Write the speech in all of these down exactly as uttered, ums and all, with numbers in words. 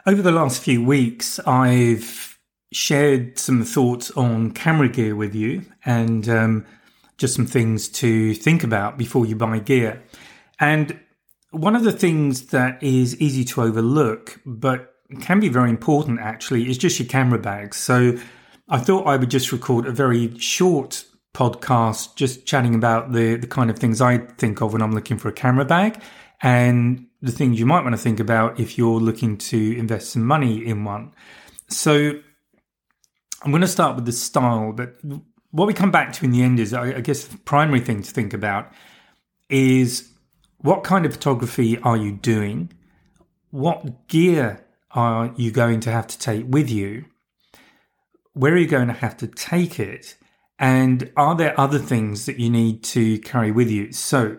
Over the last few weeks, I've shared some thoughts on camera gear with you and um, just some things to think about before you buy gear. And one of the things that is easy to overlook, but can be very important actually, is just your camera bags. So I thought I would just record a very short podcast just chatting about the, the kind of things I think of when I'm looking for a camera bag and the things you might want to think about if you're looking to invest some money in one. So I'm going to start with the style, but what we come back to in the end is, I, I guess the primary thing to think about is what kind of photography are you doing? What gear are you going to have to take with you? Where are you going to have to take it? And are there other things that you need to carry with you? So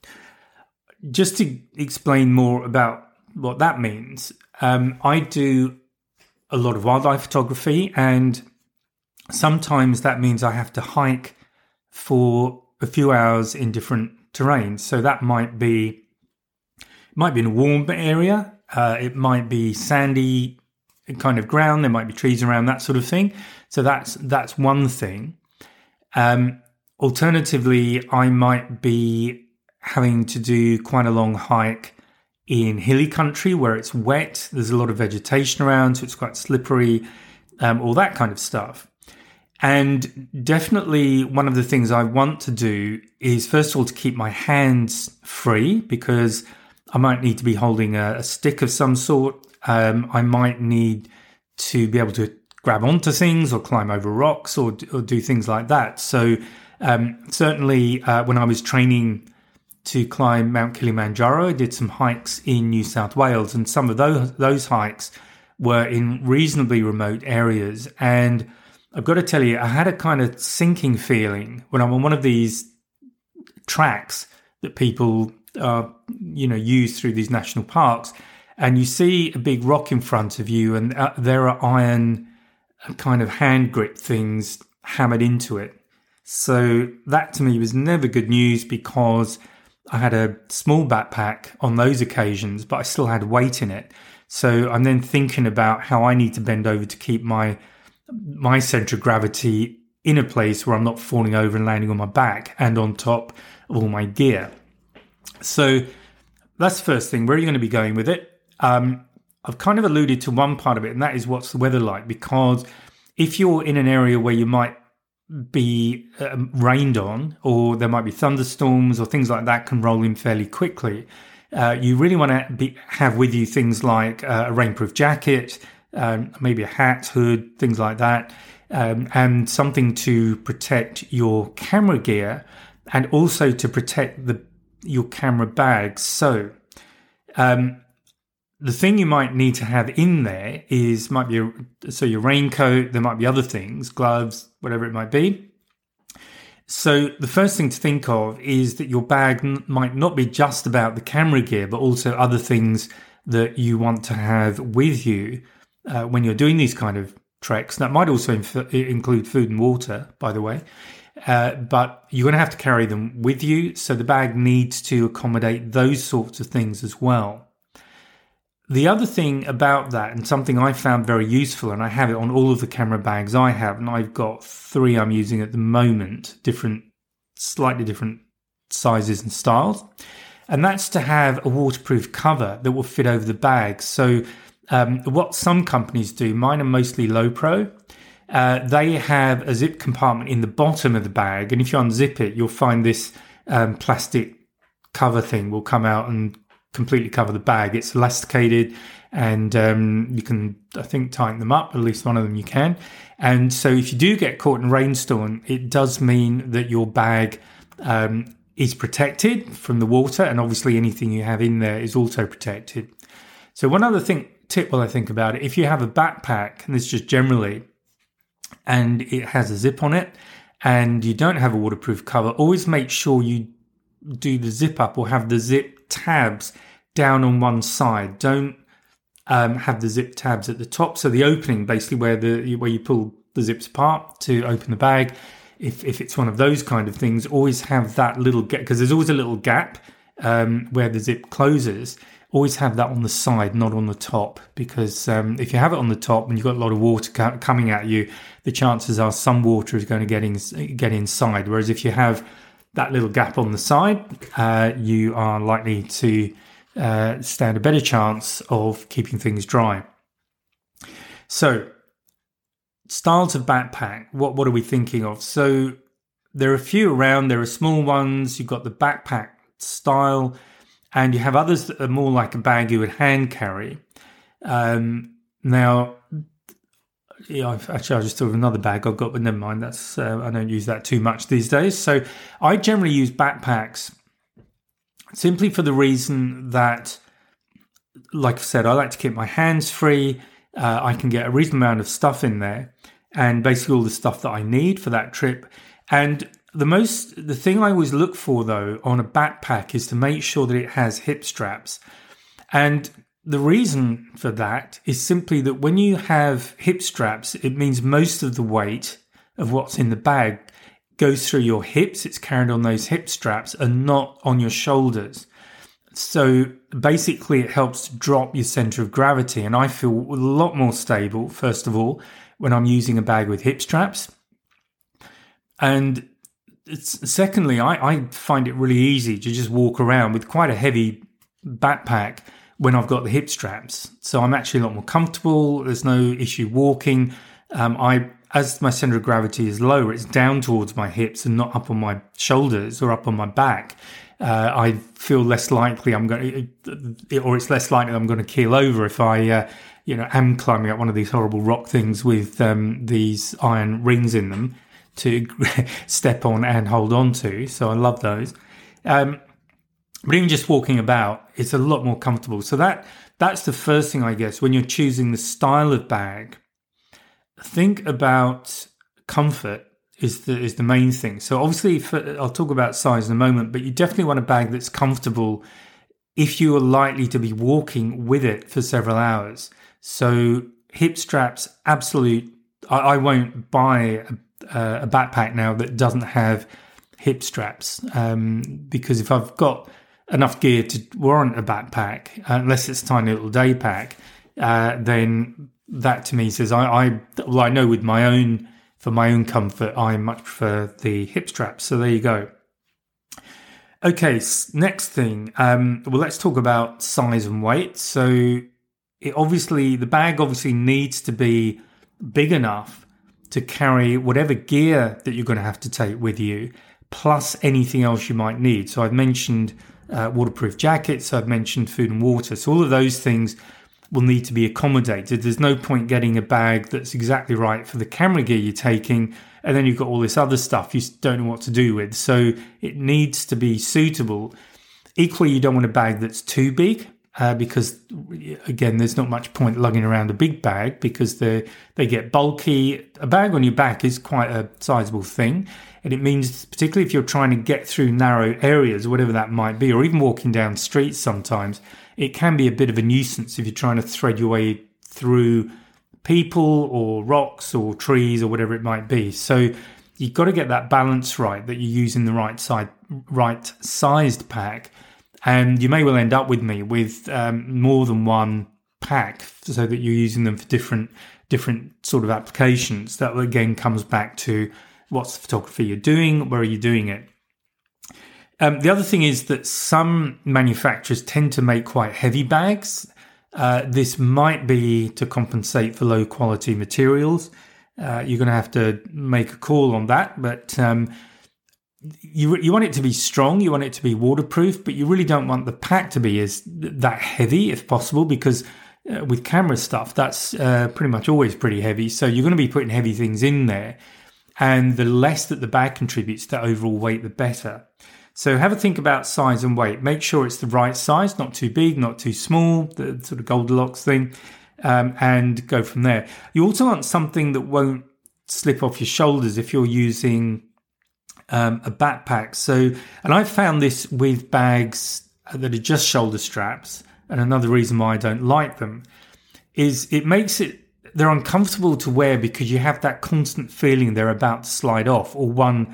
just to explain more about what that means, um, I do a lot of wildlife photography, and sometimes that means I have to hike for a few hours in different terrains. So that might be might be in a warm area, uh, it might be sandy kind of ground, there might be trees around, that sort of thing. So that's that's one thing. Um, alternatively, I might be having to do quite a long hike in hilly country where it's wet, there's a lot of vegetation around, so it's quite slippery, um, all that kind of stuff. And definitely one of the things I want to do is, first of all, to keep my hands free, because I might need to be holding a, a stick of some sort. Um, I might need to be able to grab onto things or climb over rocks or, or do things like that. So um, certainly uh, when I was training to climb Mount Kilimanjaro, I did some hikes in New South Wales, and some of those those hikes were in reasonably remote areas. And I've got to tell you, I had a kind of sinking feeling when I'm on one of these tracks that people uh, you know use through these national parks, and you see a big rock in front of you, and uh, there are iron kind of hand grip things hammered into it. So that to me was never good news, because I had a small backpack on those occasions, but I still had weight in it. So I'm then thinking about how I need to bend over to keep my my center of gravity in a place where I'm not falling over and landing on my back and on top of all my gear. So that's the first thing. Where are you going to be going with it? Um, I've kind of alluded to one part of it, and that is what's the weather like, because if you're in an area where you might be um, rained on, or there might be thunderstorms or things like that can roll in fairly quickly, uh, you really want to be, have with you things like uh, a rainproof jacket, um, maybe a hat, hood, things like that, um, and something to protect your camera gear and also to protect the your camera bag. So um, the thing you might need to have in there is might be a, so your raincoat. There might be other things, gloves, whatever it might be. So the first thing to think of is that your bag n- might not be just about the camera gear, but also other things that you want to have with you uh, when you're doing these kind of treks. That might also inf- include food and water, by the way. Uh, but you're going to have to carry them with you. So the bag needs to accommodate those sorts of things as well. The other thing about that, and something I found very useful, and I have it on all of the camera bags I have, and I've got three I'm using at the moment, different, slightly different sizes and styles, and that's to have a waterproof cover that will fit over the bag. So um, what some companies do, mine are mostly Lowepro, uh, they have a zip compartment in the bottom of the bag, and if you unzip it, you'll find this um, plastic cover thing will come out and completely cover the bag. It's elasticated, and um, you can, I think, tighten them up. At least one of them you can. And so if you do get caught in a rainstorm, it does mean that your bag um, is protected from the water, and obviously anything you have in there is also protected. So one other thing, tip while I think about it, if you have a backpack, and this is just generally, and it has a zip on it, and you don't have a waterproof cover, always make sure you do the zip up or have the zip tabs down on one side. Don't um, have the zip tabs at the top. So the opening, basically where the where you pull the zips apart to open the bag, if if it's one of those kind of things, always have that little gap, because there's always a little gap um, where the zip closes, always have that on the side, not on the top, because um, if you have it on the top and you've got a lot of water co- coming at you, the chances are some water is going to get in, get inside. Whereas if you have that little gap on the side, uh, you are likely to uh, stand a better chance of keeping things dry. So, styles of backpack, what, what are we thinking of? So, there are a few around. There are small ones. You've got the backpack style, and you have others that are more like a bag you would hand carry. Um, now, yeah, I've, actually, I just thought of another bag I've got, but never mind. That's uh, I don't use that too much these days. So I generally use backpacks simply for the reason that, like I said, I like to keep my hands free. Uh, I can get a reasonable amount of stuff in there, and basically all the stuff that I need for that trip. And the most, the thing I always look for though on a backpack is to make sure that it has hip straps. And the reason for that is simply that when you have hip straps, it means most of the weight of what's in the bag goes through your hips. It's carried on those hip straps and not on your shoulders. So basically it helps to drop your center of gravity. And I feel a lot more stable, first of all, when I'm using a bag with hip straps. And it's, secondly, I, I find it really easy to just walk around with quite a heavy backpack when I've got the hip straps. So I'm actually a lot more comfortable. There's no issue walking. Um, I, as my center of gravity is lower, it's down towards my hips and not up on my shoulders or up on my back. Uh, I feel less likely I'm going to, or it's less likely I'm going to keel over if I, uh, you know, am climbing up one of these horrible rock things with um, these iron rings in them to step on and hold on to. So I love those. Um, But even just walking about, it's a lot more comfortable. So that that's the first thing, I guess, when you're choosing the style of bag. Think about comfort is the is the main thing. So obviously, for, I'll talk about size in a moment, but you definitely want a bag that's comfortable if you are likely to be walking with it for several hours. So hip straps, absolute. I, I won't buy a, a backpack now that doesn't have hip straps um, because if I've got enough gear to warrant a backpack, unless it's a tiny little day pack, uh, then that to me says I, I, well, I know with my own, for my own comfort, I much prefer the hip straps. So there you go. Okay, next thing. Um, well, let's talk about size and weight. So it obviously, the bag obviously needs to be big enough to carry whatever gear that you're going to have to take with you, plus anything else you might need. So I've mentioned Uh, waterproof jackets, I've mentioned food and water. So all of those things will need to be accommodated. There's no point getting a bag that's exactly right for the camera gear you're taking, and then you've got all this other stuff you don't know what to do with. So it needs to be suitable. Equally, you don't want a bag that's too big uh, because, again, there's not much point lugging around a big bag because they they get bulky. A bag on your back is quite a sizable thing. And it means, particularly if you're trying to get through narrow areas, whatever that might be, or even walking down streets sometimes, it can be a bit of a nuisance if you're trying to thread your way through people or rocks or trees or whatever it might be. So you've got to get that balance right, that you're using the right side, right sized pack. And you may well end up with me with um, more than one pack so that you're using them for different, different sort of applications. That again comes back to what's the photography you're doing? Where are you doing it? Um, the other thing is that some manufacturers tend to make quite heavy bags. Uh, this might be to compensate for low quality materials. Uh, you're going to have to make a call on that. But um, you you want it to be strong. You want it to be waterproof. But you really don't want the pack to be as that heavy if possible, because uh, with camera stuff, that's uh, pretty much always pretty heavy. So you're going to be putting heavy things in there. And the less that the bag contributes to overall weight, the better. So have a think about size and weight. Make sure it's the right size, not too big, not too small, the sort of Goldilocks thing, um, and go from there. You also want something that won't slip off your shoulders if you're using um, a backpack. So, and I've found this with bags that are just shoulder straps, and another reason why I don't like them is it makes it, they're uncomfortable to wear because you have that constant feeling they're about to slide off, or one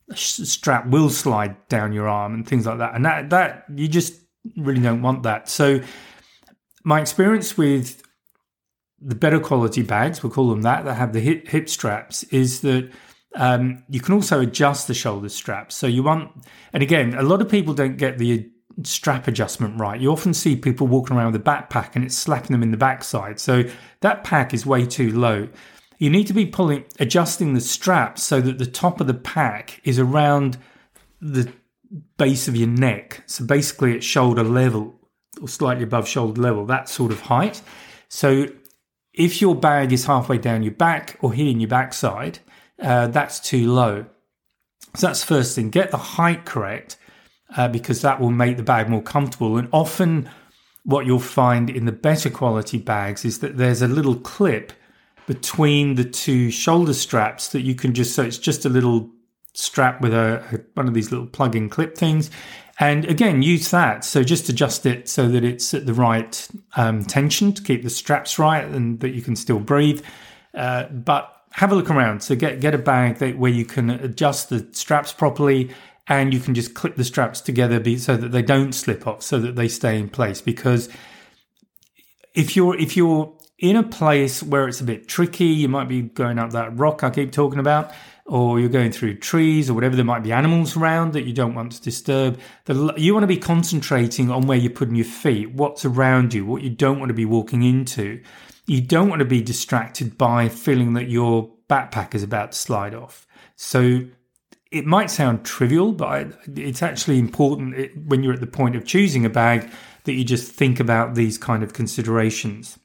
strap will slide down your arm and things like that. And that, that you just really don't want that. So my experience with the better quality bags, we'll call them that, that have the hip, hip straps, is that um, you can also adjust the shoulder straps. So you want, and again, a lot of people don't get the strap adjustment right. You often see people walking around with a backpack and it's slapping them in the backside. So that pack is way too low. You need to be pulling, adjusting the straps so that the top of the pack is around the base of your neck. So basically it's shoulder level or slightly above shoulder level, that sort of height. So if your bag is halfway down your back or hitting your backside, uh, that's too low. So that's the first thing. Get the height correct, uh, because that will make the bag more comfortable. And often what you'll find in the better quality bags is that there's a little clip between the two shoulder straps that you can just, so it's just a little strap with a, a one of these little plug-in clip things. And again, use that. So just adjust it so that it's at the right um, tension to keep the straps right and that you can still breathe. Uh, but have a look around. So get, get a bag that, where you can adjust the straps properly and you can just clip the straps together be, so that they don't slip off, so that they stay in place. Because if you're, if you're in a place where it's a bit tricky, you might be going up that rock I keep talking about, or you're going through trees or whatever, there might be animals around that you don't want to disturb. The, you want to be concentrating on where you're putting your feet, what's around you, what you don't want to be walking into. You don't want to be distracted by feeling that your backpack is about to slide off. So it might sound trivial, but it's actually important when you're at the point of choosing a bag that you just think about these kind of considerations.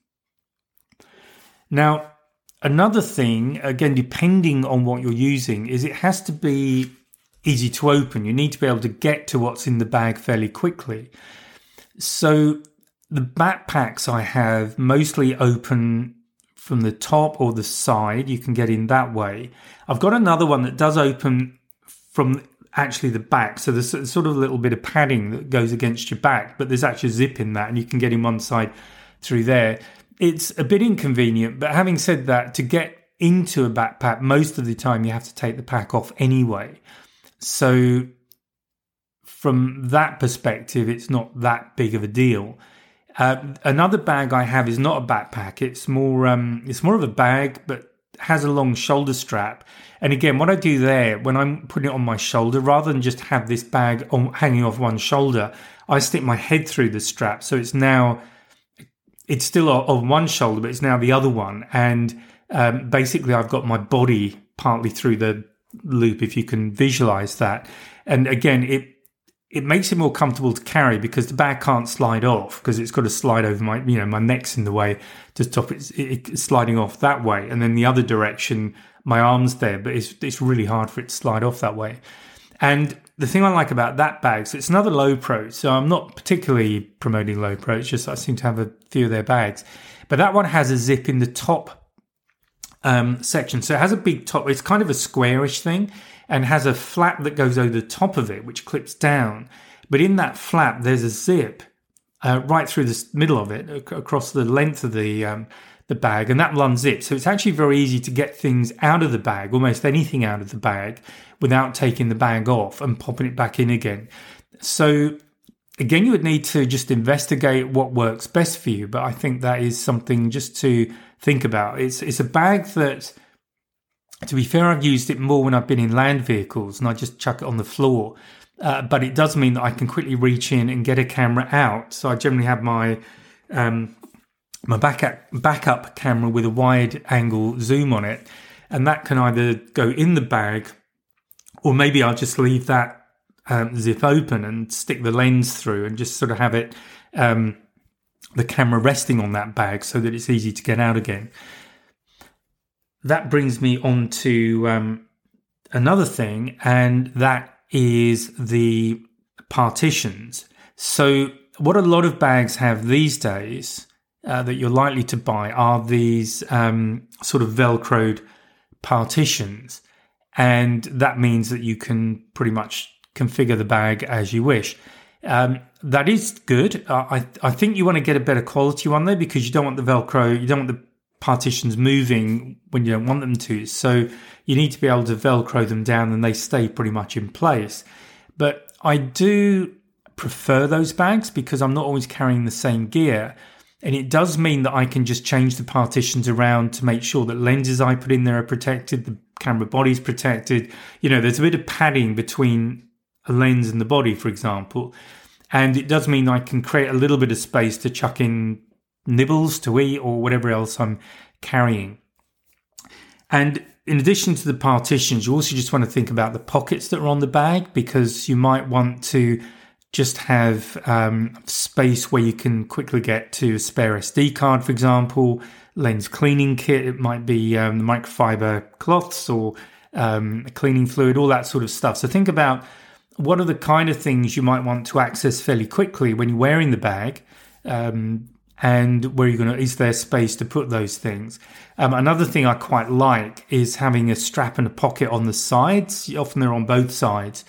Now, another thing, again, depending on what you're using, is it has to be easy to open. You need to be able to get to what's in the bag fairly quickly. So the backpacks I have mostly open from the top or the side. You can get in that way. I've got another one that does open from actually the back. So there's sort of a little bit of padding that goes against your back, but there's actually a zip in that and you can get in one side through there. It's a bit inconvenient, but having said that, to get into a backpack, most of the time you have to take the pack off anyway. So from that perspective, it's not that big of a deal. Uh, another bag I have is not a backpack. It's more, um, it's more of a bag, but has a long shoulder strap. And again, what I do there, when I'm putting it on my shoulder, rather than just have this bag on, hanging off one shoulder, I stick my head through the strap. So it's now, it's still on one shoulder, but it's now the other one. And um, basically I've got my body partly through the loop, if you can visualize that. And again, it it makes it more comfortable to carry because the bag can't slide off because it's got to slide over my, you know, my neck's in the way to stop it, it sliding off that way. And then the other direction, my arm's there, but it's it's really hard for it to slide off that way. And the thing I like about that bag, so it's another Lowepro. So I'm not particularly promoting Lowepro. It's just I seem to have a few of their bags. But that one has a zip in the top um, section. So it has a big top. It's kind of a squarish thing and has a flap that goes over the top of it, which clips down. But in that flap, there's a zip uh, right through the middle of it, ac- across the length of the um, the bag, and that will unzip. So it's actually very easy to get things out of the bag, almost anything out of the bag, without taking the bag off and popping it back in again. So again, you would need to just investigate what works best for you. But I think that is something just to think about. It's it's a bag that, to be fair, I've used it more when I've been in land vehicles and I just chuck it on the floor. Uh, but it does mean that I can quickly reach in and get a camera out. So I generally have my um, my backup backup camera with a wide angle zoom on it, and that can either go in the bag, or maybe I'll just leave that um, zip open and stick the lens through and just sort of have it um, the camera resting on that bag so that it's easy to get out again. That brings me on to um, another thing, and that is the partitions. So what a lot of bags have these days uh, that you're likely to buy are these um, sort of Velcroed partitions. And that means that you can pretty much configure the bag as you wish. Um, that is good. Uh, I, I think you want to get a better quality one there because you don't want the Velcro, you don't want the partitions moving when you don't want them to. So you need to be able to Velcro them down and they stay pretty much in place. But I do prefer those bags because I'm not always carrying the same gear. And it does mean that I can just change the partitions around to make sure that lenses I put in there are protected, the camera body's protected. You know, there's a bit of padding between a lens and the body, for example. And it does mean I can create a little bit of space to chuck in nibbles to eat or whatever else I'm carrying. And in addition to the partitions, you also just want to think about the pockets that are on the bag, because you might want to just have um, space where you can quickly get to a spare S D card, for example, lens cleaning kit. It might be um, microfiber cloths or um, cleaning fluid, all that sort of stuff. So think about what are the kind of things you might want to access fairly quickly when you're wearing the bag, um, and where you're going to, is there space to put those things? Um, another thing I quite like is having a strap and a pocket on the sides. Often they're on both sides.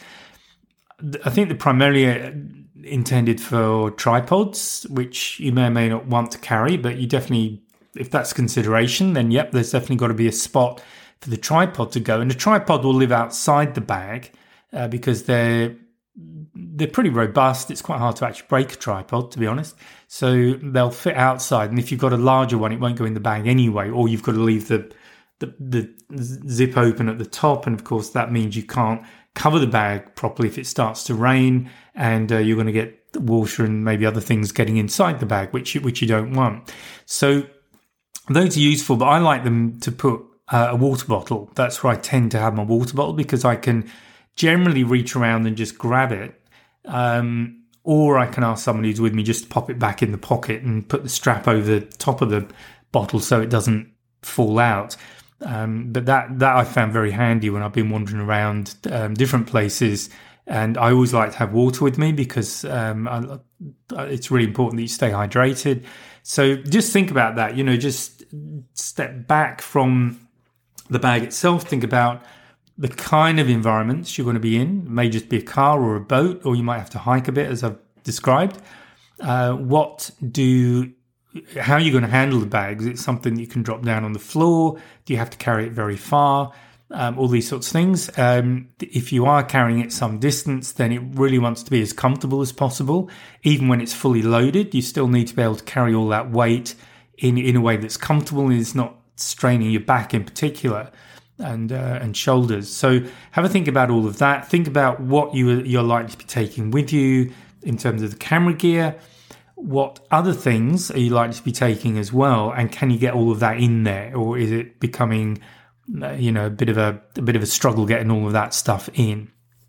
I think they're primarily intended for tripods, which you may or may not want to carry, but you definitely, if that's consideration, then yep, there's definitely got to be a spot for the tripod to go. And the tripod will live outside the bag uh, because they're they're pretty robust. It's quite hard to actually break a tripod, to be honest. So they'll fit outside. And if you've got a larger one, it won't go in the bag anyway, or you've got to leave the the, the zip open at the top. And of course, that means you can't cover the bag properly if it starts to rain, and uh, you're going to get water and maybe other things getting inside the bag, which you, which you don't want. So those are useful, but I like them to put uh, a water bottle. That's where I tend to have my water bottle, because I can generally reach around and just grab it. Um, or I can ask somebody who's with me just to pop it back in the pocket and put the strap over the top of the bottle so it doesn't fall out. Um, but that, that I found very handy when I've been wandering around um, different places. And I always like to have water with me because um, I, it's really important that you stay hydrated. So just think about that, you know, just step back from the bag itself. Think about the kind of environments you're going to be in. It may just be a car or a boat, or you might have to hike a bit, as I've described. Uh, what do How are you going to handle the bag? Is it something that you can drop down on the floor? Do you have to carry it very far? Um, all these sorts of things. Um, if you are carrying it some distance, then it really wants to be as comfortable as possible. Even when it's fully loaded, you still need to be able to carry all that weight in, in a way that's comfortable and is not straining your back in particular and uh, and shoulders. So have a think about all of that. Think about what you, you're likely to be taking with you in terms of the camera gear. What other things are you likely to be taking as well, and can you get all of that in there, or is it becoming, you know, a bit of a, a bit of a struggle getting all of that stuff in?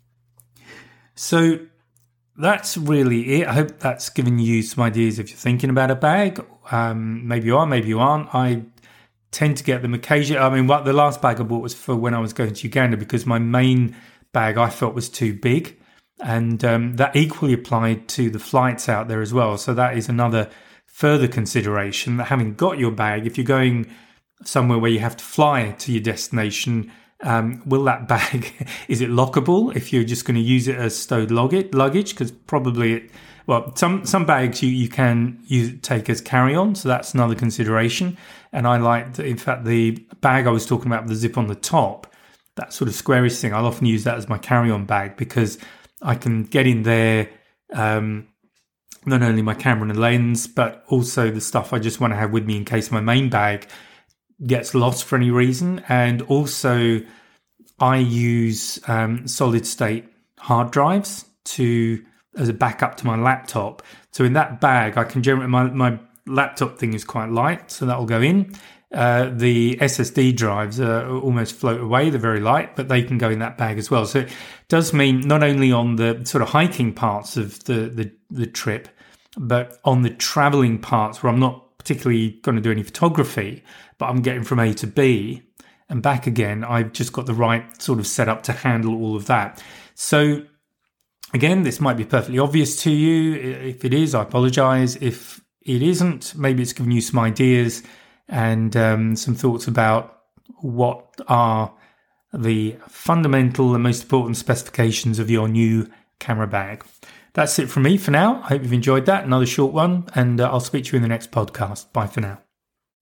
So that's really it. I hope that's given you some ideas if you're thinking about a bag. Um, maybe you are, maybe you aren't. I tend to get them occasionally. I mean, what the last bag I bought was for when I was going to Uganda, because my main bag I felt was too big. And um, that equally applied to the flights out there as well. So that is another further consideration, that having got your bag, if you're going somewhere where you have to fly to your destination, um, will that bag, is it lockable if you're just going to use it as stowed luggage? Because probably, it, well, some, some bags you, you can use take as carry-on. So that's another consideration. And I like, in fact, the bag I was talking about with the zip on the top, that sort of squarish thing, I'll often use that as my carry-on bag, because I can get in there um, not only my camera and lens, but also the stuff I just want to have with me in case my main bag gets lost for any reason. And also I use um, solid state hard drives to as a backup to my laptop. So in that bag, I can generate, my, my laptop thing is quite light, so that will go in. Uh, the S S D drives uh, almost float away. They're very light, but they can go in that bag as well. So it does mean not only on the sort of hiking parts of the, the, the trip, but on the traveling parts where I'm not particularly going to do any photography, but I'm getting from A to B and back again, I've just got the right sort of setup to handle all of that. So again, this might be perfectly obvious to you. If it is, I apologize. If it isn't, maybe it's given you some ideas and um, some thoughts about what are the fundamental and most important specifications of your new camera bag. That's it from me for now. I hope you've enjoyed that. Another short one, and uh, I'll speak to you in the next podcast. Bye for now.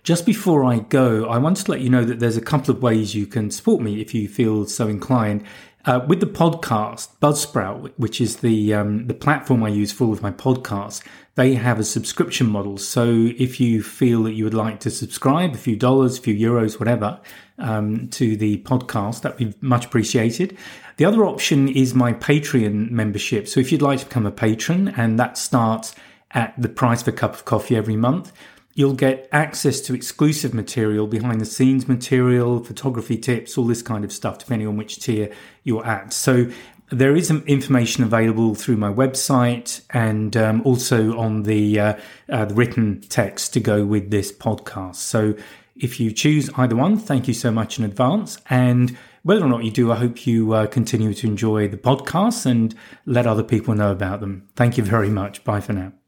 Just before I go, I want to let you know that there's a couple of ways you can support me if you feel so inclined. Uh, with the podcast, Buzzsprout, which is the um, the platform I use for all of my podcasts, they have a subscription model. So if you feel that you would like to subscribe, a few dollars, a few euros, whatever, um, to the podcast, that'd be much appreciated. The other option is my Patreon membership. So if you'd like to become a patron, and that starts at the price of a cup of coffee every month, you'll get access to exclusive material, behind the scenes material, photography tips, all this kind of stuff, depending on which tier you're at. So there is some information available through my website and um, also on the, uh, uh, the written text to go with this podcast. So if you choose either one, thank you so much in advance. And whether or not you do, I hope you uh, continue to enjoy the podcasts and let other people know about them. Thank you very much. Bye for now.